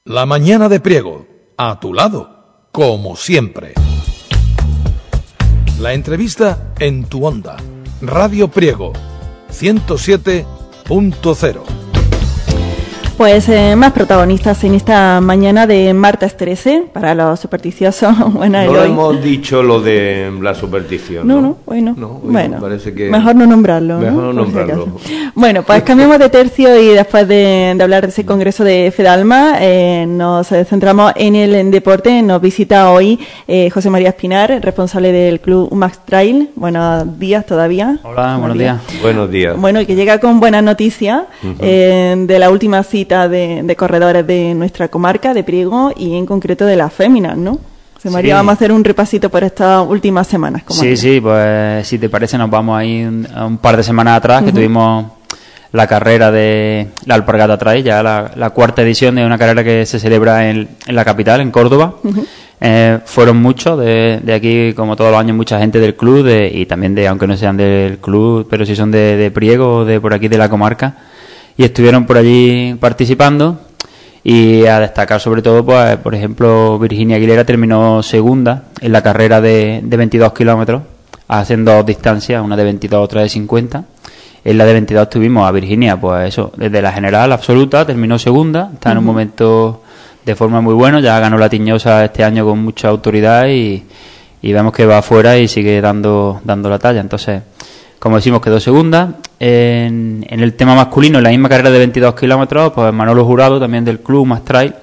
La mañana de Priego, a tu lado, como siempre. La entrevista en tu onda. Radio Priego, 107.0. Pues más protagonistas en esta mañana de martes 13, para los supersticiosos. Bueno, no hemos dicho lo de la superstición. No, hoy no. Bueno, parece que mejor no nombrarlo. Mejor no nombrarlo. Bueno, pues cambiamos de tercio y después de hablar de ese congreso de Fedalma, nos centramos en el deporte. Nos visita hoy José María Espinar, responsable del club Max Trail. Buenos días todavía. Hola, buenos días. Buenos días. Bueno, y que llega con buenas noticias de la última cita de corredores de nuestra comarca, de Priego, y en concreto de las féminas, ¿no? José María, vamos a hacer un repasito por estas últimas semanas. Sí, pues si te parece nos vamos a ir a un par de semanas atrás, que tuvimos la carrera de la Alpargata Trail, ya la cuarta edición de una carrera que se celebra en la capital, en Córdoba. Fueron muchos de aquí, como todos los años, mucha gente del club y también aunque no sean del club, pero sí son de Priego o de por aquí de la comarca, y estuvieron por allí participando. Y a destacar sobre todo, pues por ejemplo, Virginia Aguilera terminó segunda en la carrera de 22 kilómetros, haciendo dos distancias, una de 22, otra de 50. En la de 22 tuvimos a Virginia, pues eso, desde la general absoluta, terminó segunda, está en un momento de forma muy bueno, ya ganó la Tiñosa este año con mucha autoridad y vemos que va afuera y sigue dando la talla. Entonces, como decimos, quedó segunda. En el tema masculino, en la misma carrera de 22 kilómetros, pues Manolo Jurado, también del club Max Trail,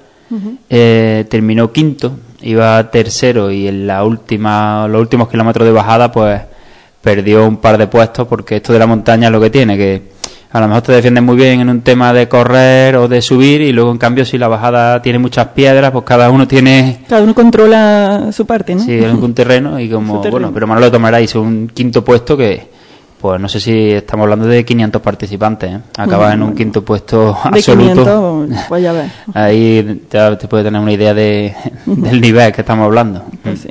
terminó quinto, iba tercero, y en los últimos kilómetros de bajada, pues perdió un par de puestos, porque esto de la montaña es lo que tiene, que a lo mejor te defiendes muy bien en un tema de correr o de subir, y luego en cambio si la bajada tiene muchas piedras, pues cada uno controla su parte, ¿no? Sí, es un terreno, y como bueno, pero Manolo tomará hizo un quinto puesto que, pues no sé si estamos hablando de 500 participantes, ¿eh? Acaba en un quinto puesto absoluto. 500, pues ya ves. Ahí ya te puedes tener una idea del nivel que estamos hablando. Pues sí.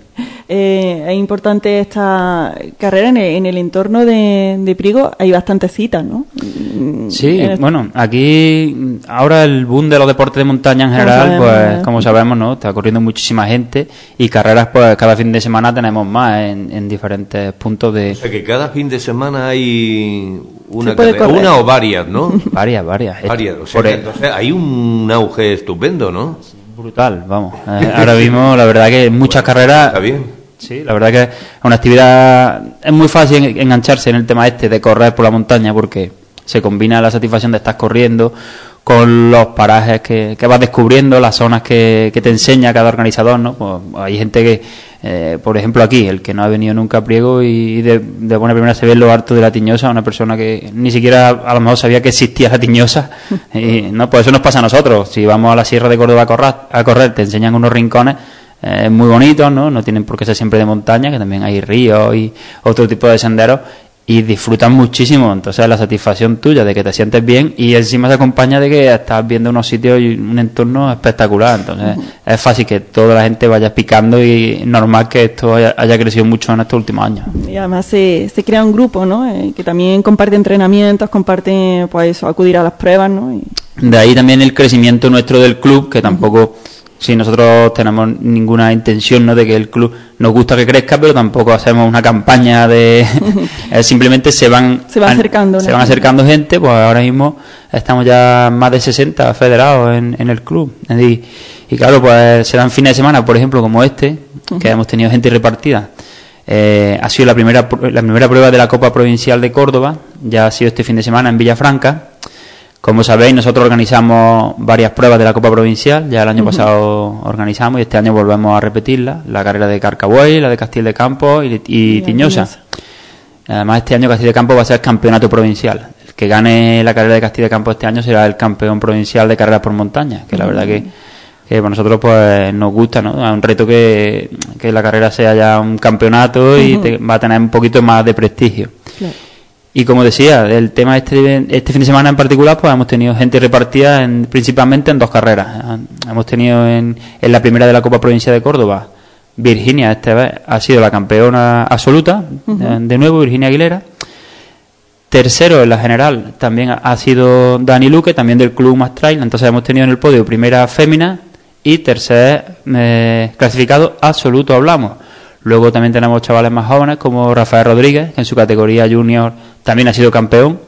Es importante esta carrera en el entorno de Priego. Hay bastantes citas, ¿no? Sí, bueno, aquí ahora el boom de los deportes de montaña en general, pues como sabemos, ¿no? Está corriendo muchísima gente, y carreras, pues cada fin de semana tenemos más en diferentes puntos de... O sea que cada fin de semana hay una carrera, una o varias, ¿no? Varias. O sea que entonces hay un auge estupendo, ¿no? Brutal, vamos. Ahora mismo, la verdad que muchas carreras... Está bien. Sí, la verdad que es una actividad... Es muy fácil engancharse en el tema de correr por la montaña, porque se combina la satisfacción de estar corriendo con los parajes que vas descubriendo, las zonas que te enseña cada organizador, ¿no? Pues hay gente que, por ejemplo aquí, el que no ha venido nunca a Priego y de buena primera se ve lo alto de la Tiñosa, una persona que ni siquiera a lo mejor sabía que existía la Tiñosa, y no, pues eso nos pasa a nosotros. Si vamos a la Sierra de Córdoba a correr, te enseñan unos rincones muy bonitos, ¿no? tienen por qué ser siempre de montaña, que también hay ríos y otro tipo de senderos, y disfrutas muchísimo. Entonces la satisfacción tuya de que te sientes bien, y encima se acompaña de que estás viendo unos sitios y un entorno espectacular. Entonces es fácil que toda la gente vaya picando, y normal que esto haya crecido mucho en estos últimos años. Y además se crea un grupo, ¿no? Que también comparte entrenamientos, comparte, pues eso, acudir a las pruebas, ¿no? De ahí también el crecimiento nuestro del club, que tampoco... Si nosotros tenemos ninguna intención, ¿no?, de que el club nos gusta que crezca, pero tampoco hacemos una campaña de... simplemente se van acercando, ¿no? Se van acercando gente. Pues ahora mismo estamos ya más de 60 federados en el club. Y claro, pues serán fines de semana, por ejemplo, como que hemos tenido gente repartida. Ha sido la primera prueba de la Copa Provincial de Córdoba, ya ha sido este fin de semana en Villafranca. Como sabéis, nosotros organizamos varias pruebas de la Copa Provincial. Ya el año pasado organizamos, y este año volvemos a repetirla. La carrera de Carcabuey, la de Castil de Campos y Tiñosa. Además, este año Castil de Campos va a ser campeonato provincial. El que gane la carrera de Castil de Campos este año será el campeón provincial de carreras por montaña, que la verdad que para nosotros pues nos gusta, ¿no? Es un reto que la carrera sea ya un campeonato y va a tener un poquito más de prestigio. Claro. Y como decía, el tema este fin de semana en particular, pues hemos tenido gente repartida principalmente en dos carreras. Hemos tenido en la primera de la Copa Provincial de Córdoba, Virginia esta vez ha sido la campeona absoluta, de nuevo Virginia Aguilera. Tercero en la general también ha sido Dani Luque, también del club Max Trail. Entonces hemos tenido en el podio primera fémina y tercer clasificado absoluto hablamos. Luego también tenemos chavales más jóvenes como Rafael Rodríguez, que en su categoría junior también ha sido campeón.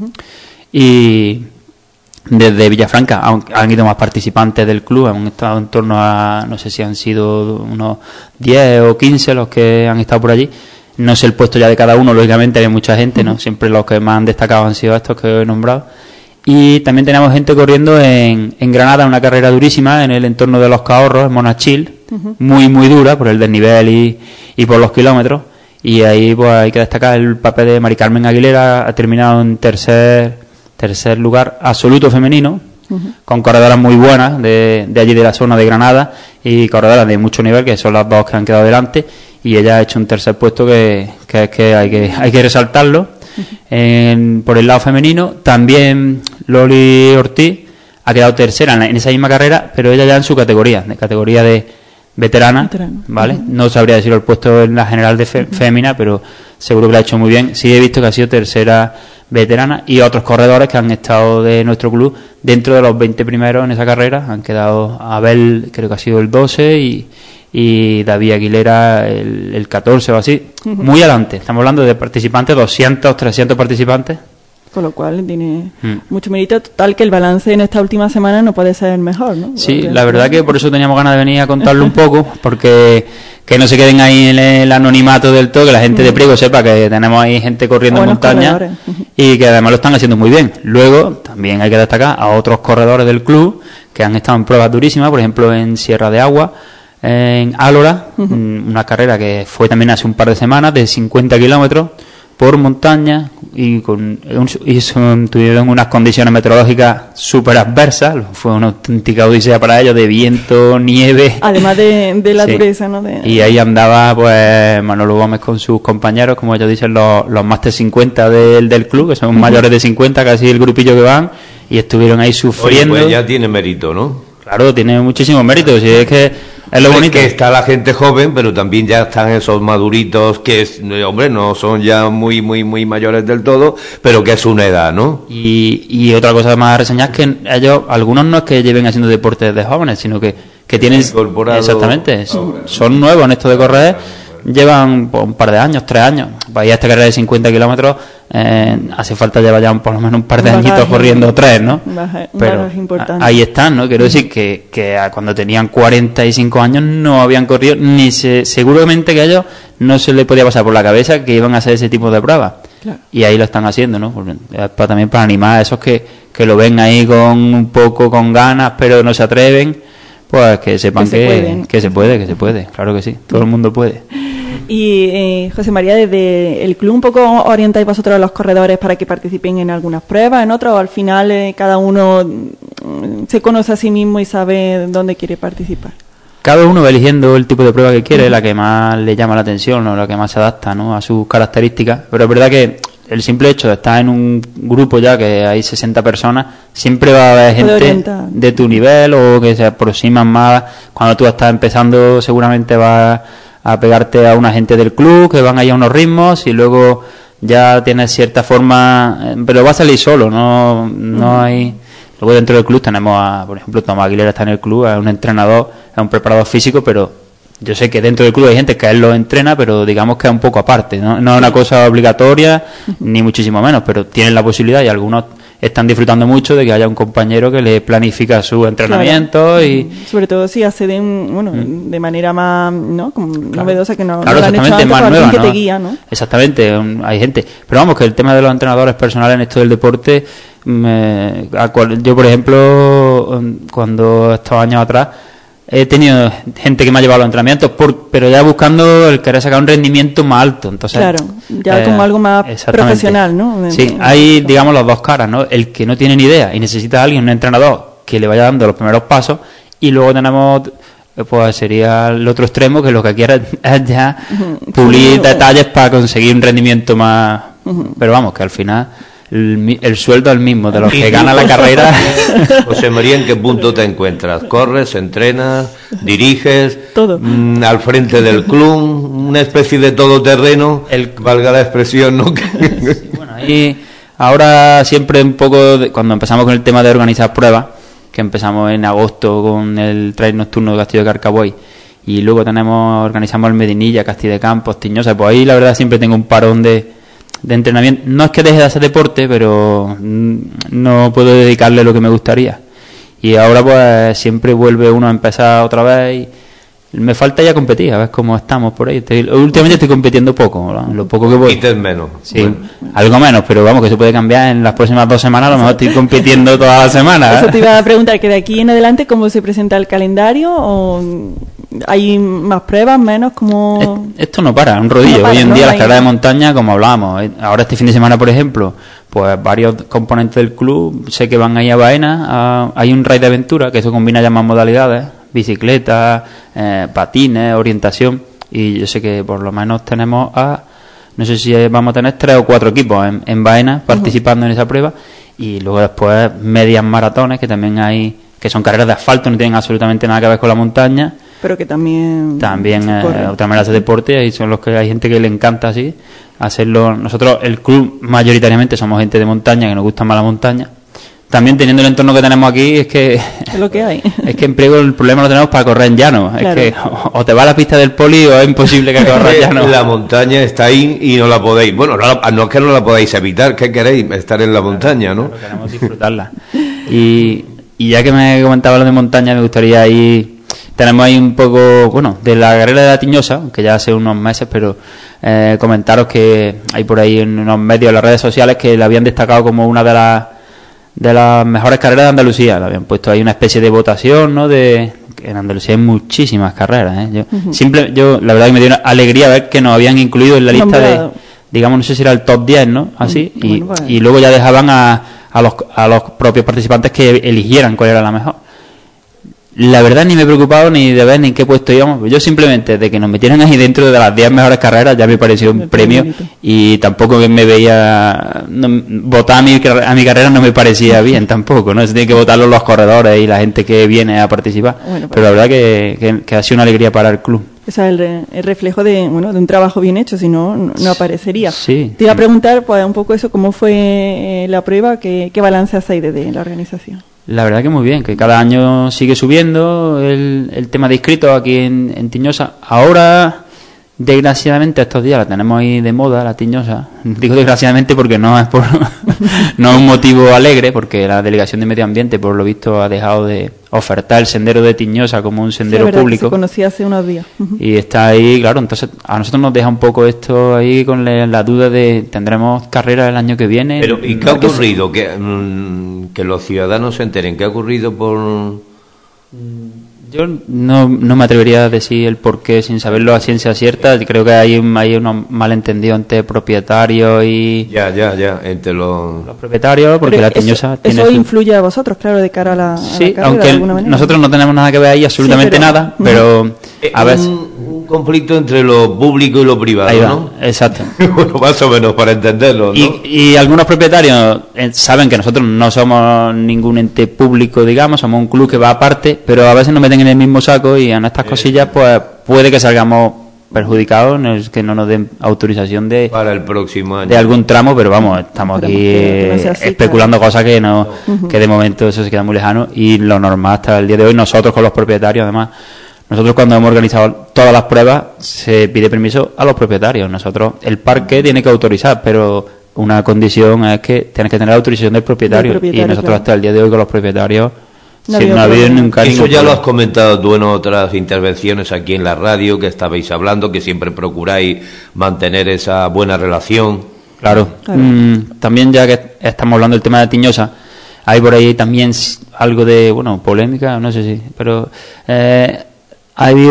Y desde Villafranca han ido más participantes del club, han estado en torno a, no sé si han sido unos 10 o 15 los que han estado por allí. No sé el puesto ya de cada uno, lógicamente hay mucha gente, ¿no? Siempre los que más han destacado han sido estos que he nombrado. Y también tenemos gente corriendo en Granada, una carrera durísima en el entorno de los Cahorros, en Monachil, muy muy dura por el desnivel y por los kilómetros. Y ahí pues hay que destacar el papel de Mari Carmen Aguilera, ha terminado en tercer lugar absoluto femenino, con corredoras muy buenas de allí de la zona de Granada y corredoras de mucho nivel, que son las dos que han quedado delante, y ella ha hecho un tercer puesto que hay que resaltarlo. Por el lado femenino también Loli Ortiz ha quedado tercera en esa misma carrera, pero ella ya en su categoría de veterana, ¿vale? No sabría decir el puesto en la general de fémina, pero seguro que lo ha hecho muy bien. Sí he visto que ha sido tercera veterana, y otros corredores que han estado de nuestro club dentro de los 20 primeros en esa carrera han quedado. Abel creo que ha sido el 12 y David Aguilera el 14 o así, muy adelante. Estamos hablando de participantes, 200, 300 participantes. Con lo cual tiene mucho mérito, total que el balance en esta última semana no puede ser mejor, ¿no? Sí, la verdad que por eso teníamos ganas de venir a contarlo un poco, porque que no se queden ahí en el anonimato del todo, que la gente de Priego sepa que tenemos ahí gente corriendo en montaña y que además lo están haciendo muy bien. Luego también hay que destacar a otros corredores del club que han estado en pruebas durísimas, por ejemplo en Sierra de Agua, en Álora, una carrera que fue también hace un par de semanas de 50 kilómetros por montaña y tuvieron unas condiciones meteorológicas súper adversas. Fue una auténtica odisea para ellos, de viento, nieve. Además de la dureza, ¿no? Y ahí andaba pues Manolo Gómez con sus compañeros, como ellos dicen, los Máster 50 del club, que son mayores de 50, casi el grupillo que van, y estuvieron ahí sufriendo. Oye, pues ya tiene mérito, ¿no? Claro, tiene muchísimo mérito. Si es que es lo bonito. Que está la gente joven, pero también ya están esos maduritos que, hombre, no son ya muy mayores del todo, pero que es una edad, ¿no? Y otra cosa más a reseñar es que ellos, algunos no es que lleven haciendo deportes de jóvenes, sino que tienen... Exactamente, son nuevos en esto de correr, llevan un par de años, 3 años. Para ir a esta carrera de 50 kilómetros hace falta llevar ya por lo menos un par de añitos corriendo 3, ¿no? Pero ahí están, ¿no? Quiero decir que cuando tenían 45 años no habían corrido, seguramente que a ellos no se les podía pasar por la cabeza que iban a hacer ese tipo de pruebas. Claro. Y ahí lo están haciendo, ¿no? También para animar a esos que lo ven ahí un poco con ganas, pero no se atreven, pues que sepan que se puede, claro que sí, todo el mundo puede. Y José María, desde el club un poco orientáis vosotros a los corredores para que participen en algunas pruebas, en otras, o al final cada uno se conoce a sí mismo y sabe dónde quiere participar. Cada uno va eligiendo el tipo de prueba que quiere, la que más le llama la atención o la que más se adapta, ¿no?, a sus características. Pero es verdad que el simple hecho de estar en un grupo ya que hay 60 personas, siempre va a haber gente de tu nivel o que se aproximan más. Cuando tú estás empezando seguramente vas a pegarte a una gente del club que van ahí a unos ritmos y luego ya tienes cierta forma, pero va a salir solo, no hay. Luego dentro del club tenemos por ejemplo, Tomás Aguilera está en el club, es un entrenador, es un preparador físico, pero yo sé que dentro del club hay gente que él lo entrena, pero digamos que es un poco aparte, no es una cosa obligatoria ni muchísimo menos, pero tienen la posibilidad y algunos están disfrutando mucho de que haya un compañero que le planifica su entrenamiento. Claro. Y sobre todo si acceden de manera más novedosa, que no claro, lo han hecho antes, más nueva, que te guía, ¿no? Exactamente, hay gente, pero vamos, que el tema de los entrenadores personales en esto del deporte, yo por ejemplo cuando estos años atrás he tenido gente que me ha llevado a los entrenamientos, pero ya buscando el querer sacar un rendimiento más alto. Entonces, claro, ya como algo más profesional, ¿no? Sí, hay, digamos, las dos caras, ¿no? El que no tiene ni idea y necesita a alguien, un entrenador, que le vaya dando los primeros pasos, y luego tenemos, pues sería el otro extremo, que lo que quiere es ya pulir detalles para conseguir un rendimiento más... Pero vamos, que al final... El sueldo es el mismo de los que ganan la carrera. José María, ¿en qué punto te encuentras? ¿Corres, entrenas, diriges? Todo. Al frente del club, una especie de todoterreno, valga la expresión, ¿no? Bueno, ahí ahora siempre un poco, cuando empezamos con el tema de organizar pruebas, que empezamos en agosto con el trail nocturno de Castillo de Carcaboy, y luego organizamos el Medinilla, Castilla de Campos, Tiñosa. Pues ahí la verdad siempre tengo un parón de entrenamiento. No es que deje de hacer deporte, pero no puedo dedicarle lo que me gustaría. Y ahora pues siempre vuelve uno a empezar otra vez y me falta ya competir, a ver cómo estamos por ahí. Últimamente estoy compitiendo poco, ¿no? Lo poco que voy. Compites menos. Sí, bueno, algo menos, pero vamos, que se puede cambiar en las próximas 2 semanas. A lo mejor estoy compitiendo toda la semana. Eso te iba a preguntar, que de aquí en adelante, ¿cómo se presenta el calendario? ¿O hay más pruebas, menos? Como Esto no para, un rodillo. No para, hoy en ¿no? día las carreras de montaña, como hablábamos, ahora este fin de semana, por ejemplo, pues varios componentes del club sé que van ahí a Baena. Hay un raid de aventura, que eso combina ya más modalidades: bicicleta, patines, orientación, y yo sé que por lo menos tenemos no sé si vamos a tener 3 o 4 equipos en Baena participando en esa prueba, y luego después medias maratones, que también hay, que son carreras de asfalto, no tienen absolutamente nada que ver con la montaña, pero que también otra manera de deporte, y son los que hay gente que le encanta así hacerlo. Nosotros, el club, mayoritariamente somos gente de montaña, que nos gusta más la montaña. También teniendo el entorno que tenemos aquí, es que es lo que hay. Es que en Priego el problema lo tenemos para correr en llano. Claro. Es que o te va a la pista del poli o es imposible que corras llano. La montaña está ahí y no la podéis. Bueno, no es que no la podáis evitar, ¿qué queréis? Estar en la montaña, ¿no? Claro, queremos disfrutarla. Y ya que me comentaba lo de montaña, me gustaría ir. Tenemos ahí un poco, bueno, de la carrera de la Tiñosa, que ya hace unos meses, pero comentaros que hay por ahí en unos medios, en las redes sociales, que la habían destacado como una de las mejores carreras de Andalucía. Le habían puesto ahí una especie de votación, ¿no? En Andalucía hay muchísimas carreras, ¿eh? Yo la verdad que me dio una alegría ver que nos habían incluido en la lista de, digamos, no sé si era el top 10, ¿no? Así, y luego ya dejaban a los propios participantes que eligieran cuál era la mejor. La verdad ni me he preocupado ni de ver ni en qué puesto íbamos. Yo simplemente de que nos metieran ahí dentro de las 10 mejores carreras ya me pareció un premio, y tampoco me veía votar a mi carrera no me parecía bien tampoco, ¿no? Se tiene que votarlo los corredores y la gente que viene a participar. Bueno, pero la verdad que ha sido una alegría para el club. Ese es el reflejo de un trabajo bien hecho, si no aparecería. Sí. Te iba a preguntar pues un poco eso, cómo fue la prueba, qué balance hacéis de la organización. La verdad que muy bien, que cada año sigue subiendo el tema de inscritos aquí en Tiñosa. Ahora, desgraciadamente, estos días la tenemos ahí de moda, la Tiñosa. Digo desgraciadamente porque no es no es un motivo alegre, porque la Delegación de Medio Ambiente, por lo visto, ha dejado de ofertar el sendero de Tiñosa como un sendero público. Se conocía hace unos días. Y está ahí, claro, entonces a nosotros nos deja un poco esto ahí con la duda de ¿tendremos carrera el año que viene? Pero ¿y qué ha ocurrido? Que los ciudadanos se enteren. ¿Qué ha ocurrido por...? Yo no me atrevería a decir el porqué sin saberlo a ciencia cierta. Creo que hay unos malentendidos entre propietarios y... Ya, entre los propietarios, porque la Tiñosa tiene... Eso influye a vosotros, claro, de cara a la carrera, aunque de alguna manera. Nosotros no tenemos nada que ver ahí, absolutamente nada, pero a veces... Un conflicto entre lo público y lo privado, ahí va, ¿no? Exacto. Bueno, más o menos para entenderlo, ¿no? Y algunos propietarios saben que nosotros no somos ningún ente público, digamos, somos un club que va aparte, pero a veces nos meten en el mismo saco y en estas cosillas pues puede que salgamos perjudicados, no es que no nos den autorización para el próximo año de algún tramo, pero vamos, estamos aquí especulando cosas que no que de momento eso se queda muy lejano, y lo normal hasta el día de hoy nosotros con los propietarios, además nosotros cuando hemos organizado todas las pruebas se pide permiso a los propietarios. Nosotros, el parque tiene que autorizar, pero una condición es que tienes que tener la autorización del propietario, y nosotros claro, hasta el día de hoy con los propietarios no ha habido nunca. Eso ya lo has comentado tú en otras intervenciones aquí en la radio, que estabais hablando, que siempre procuráis mantener esa buena relación. Claro. También ya que estamos hablando del tema de Tiñosa, hay por ahí también algo de, polémica, no sé si, pero... hay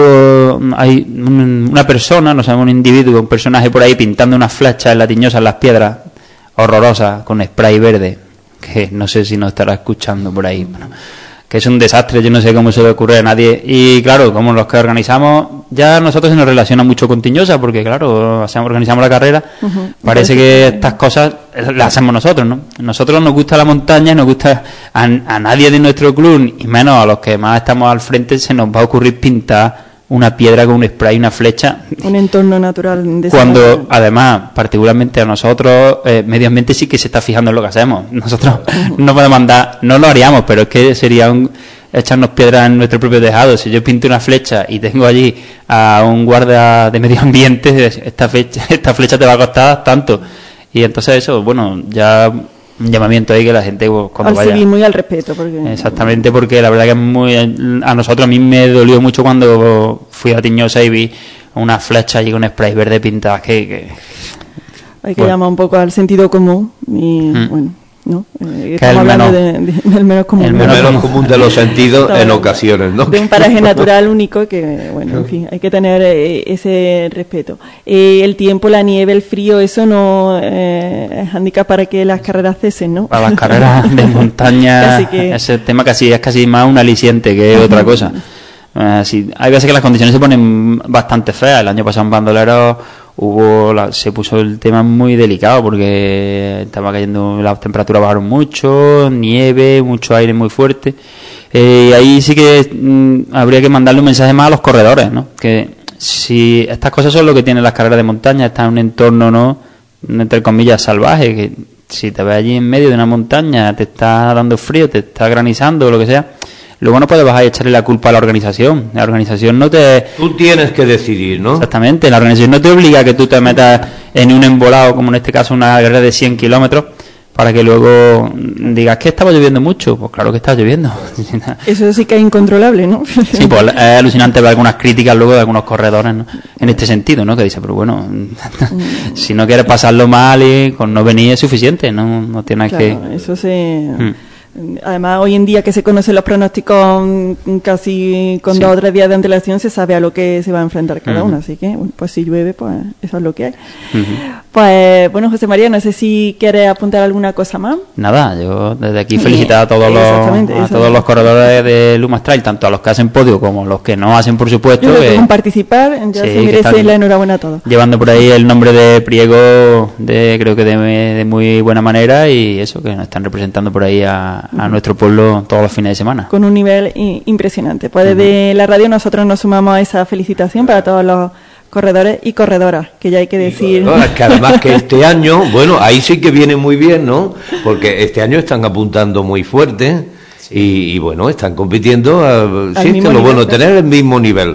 una persona, no sabemos, un individuo, un personaje por ahí pintando unas flechas en la Tiñosa, en las piedras, horrorosas, con spray verde, que no sé si nos estará escuchando por ahí, que es un desastre, yo no sé cómo se le ocurre a nadie. Y claro, como los que organizamos, ya nosotros se nos relaciona mucho con Tiñosa, porque claro, organizamos la carrera, parece que estas cosas las hacemos nosotros, ¿no? Nosotros nos gusta la montaña, nos gusta a nadie de nuestro club, y menos a los que más estamos al frente, se nos va a ocurrir pintar una piedra con un spray, una flecha. Un entorno natural. Cuando, además, particularmente a nosotros, medio ambiente sí que se está fijando en lo que hacemos. Nosotros no podemos andar, no lo haríamos, pero es que sería echarnos piedras en nuestro propio tejado. Si yo pinto una flecha y tengo allí a un guarda de medio ambiente, esta flecha te va a costar tanto. Y entonces eso, bueno, ya un llamamiento ahí que la gente cuando al vaya... civismo y al respeto. Porque... Exactamente, porque la verdad que es muy... A mí me dolió mucho cuando fui a Tiñosa y vi una flecha allí con spray verde pintadas que... Hay que llamar un poco al sentido común y bueno... ¿no? Estamos hablando del menos común. El menos común de los sentidos en ocasiones, ¿no? De un paraje natural único que, bueno, en fin, hay que tener ese respeto. El tiempo, la nieve, el frío, eso no es handicap para que las carreras cesen, ¿no? Para las carreras de montaña, ese tema es casi más un aliciente que otra cosa. Sí, hay veces que las condiciones se ponen bastante feas. El año pasado en Bandolero se puso el tema muy delicado porque estaba cayendo, las temperaturas bajaron mucho, nieve, mucho aire muy fuerte. Ahí sí que habría que mandarle un mensaje más a los corredores, ¿no? Que si estas cosas son lo que tienen las carreras de montaña, está en un entorno, ¿no?, entre comillas, salvaje, que si te ves allí en medio de una montaña, te está dando frío, te está granizando o lo que sea, luego no puedes bajar y echarle la culpa a la organización. La organización no te... Tú tienes que decidir, ¿no? Exactamente. La organización no te obliga a que tú te metas en un embolado, como en este caso una carrera de 100 kilómetros, para que luego digas que estaba lloviendo mucho. Pues claro que está lloviendo. Eso sí que es incontrolable, ¿no? Sí, pues es alucinante ver algunas críticas luego de algunos corredores, ¿no?, en este sentido, ¿no? Que dice, pero bueno, si no quieres pasarlo mal y con no venir es suficiente, no tienes claro, que... Eso se... Además, hoy en día que se conocen los pronósticos casi con 2 o 3 días de antelación, se sabe a lo que se va a enfrentar cada uno. Así que, bueno, pues si llueve, pues eso es lo que hay. Pues, bueno, José María, no sé si quieres apuntar alguna cosa más. Nada, yo desde aquí felicitar a todos los corredores de Lumas Trail, tanto a los que hacen podio como a los que no hacen, por supuesto. Yo creo que con participar ya se merece la enhorabuena a todos. Llevando por ahí el nombre de Priego, creo que de muy buena manera, y eso, que nos están representando por ahí a nuestro pueblo todos los fines de semana. Con un nivel impresionante. Pues desde la radio nosotros nos sumamos a esa felicitación para todos los corredores y corredoras, que ya hay que decir... Que además que este año, bueno, ahí sí que viene muy bien, ¿no? Porque este año están apuntando muy fuerte y bueno, están compitiendo, sí, que lo bueno, tener el mismo nivel,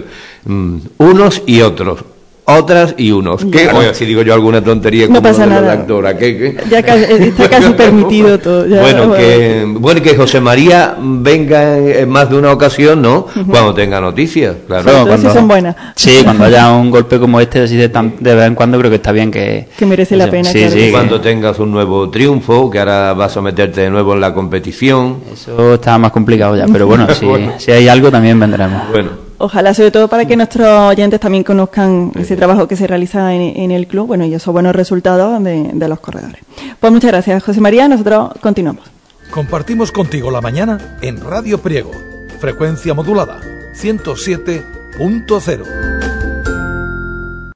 unos y otros. Otras y unos. ¿Qué? Oye, si digo yo alguna tontería como no pasa nada. La doctora. ¿Qué? Ya está casi permitido todo. Ya, bueno, que José María venga en más de una ocasión, ¿no? Cuando tenga noticias, claro. Cuando son buenas. Sí, cuando haya un golpe como este, así de vez en cuando, creo que está bien que merece la pena. Sí, claro. sí, cuando tengas un nuevo triunfo, que ahora vas a meterte de nuevo en la competición. Eso está más complicado ya, pero bueno, si hay algo también vendremos. Bueno. Ojalá, sobre todo para que nuestros oyentes también conozcan ese trabajo que se realiza en el club, bueno, y esos buenos resultados de los corredores. Pues muchas gracias, José María. Nosotros continuamos. Compartimos contigo la mañana en Radio Priego, frecuencia modulada 107.0.